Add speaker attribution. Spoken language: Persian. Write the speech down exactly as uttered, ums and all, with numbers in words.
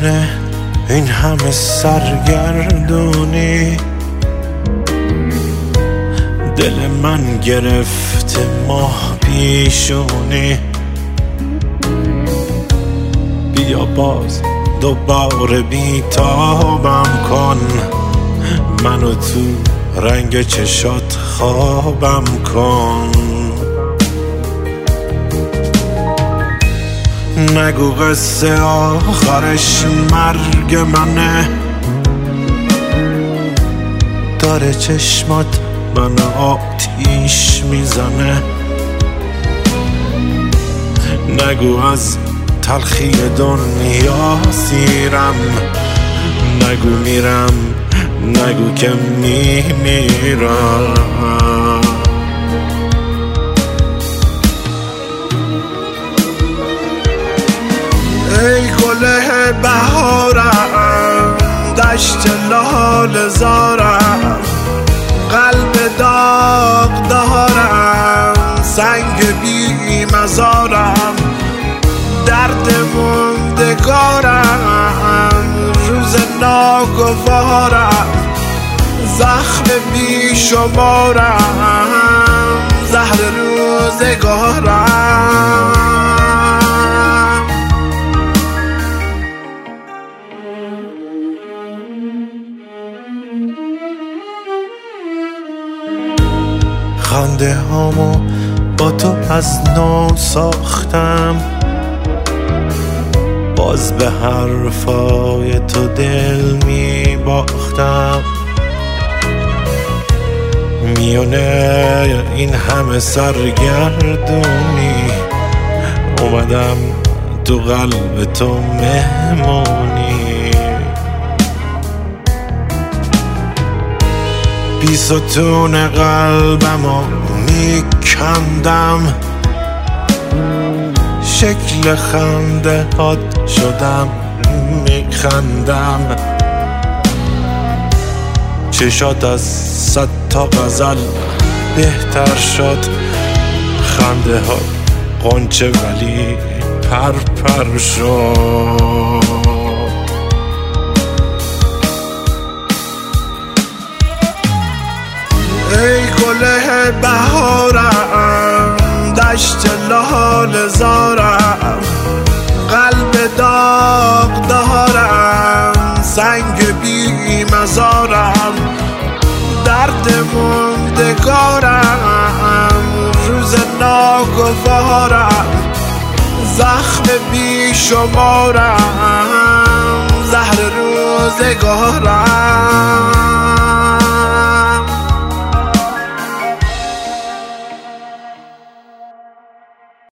Speaker 1: میونه این همه سرگردونی، دل من گرفته ماه پیشونی. بیا باز دوباره بیتابم کن، منو تو رنگ چشات خوابم کن. نگو قصه آخرش مرگ منه، داره چشمات من آتیش میزنه. نگو از تلخی دنیا سیرم، نگو میرم، نگو که میمیرم. ای گل بهارم، دشت لاله زارم، قلب داغ دارم، سنگ بی مزارم، درد موندگارم، روز ناگوارم، زخم بی شمارم، زهر روزگارم. خنده هامو با تو از نو ساختم، باز به حرفای تو دل می باختم. میونه این همه سرگردونی، اومدم تو قلب تو مهمونی. بی ستون قلبمو میکندم، شکل خنده هات شدم میخندم. چشات از صد تا غزل بهتر شد، خنده ها غنچه ولی پر پر شد. ای گل بهارم، دشت لاله زارم، قلب داغ دارم، سنگ بی مزارم، درد موندگارم، روز ناگوارم، زخم بی شمارم، زهر روزگارم.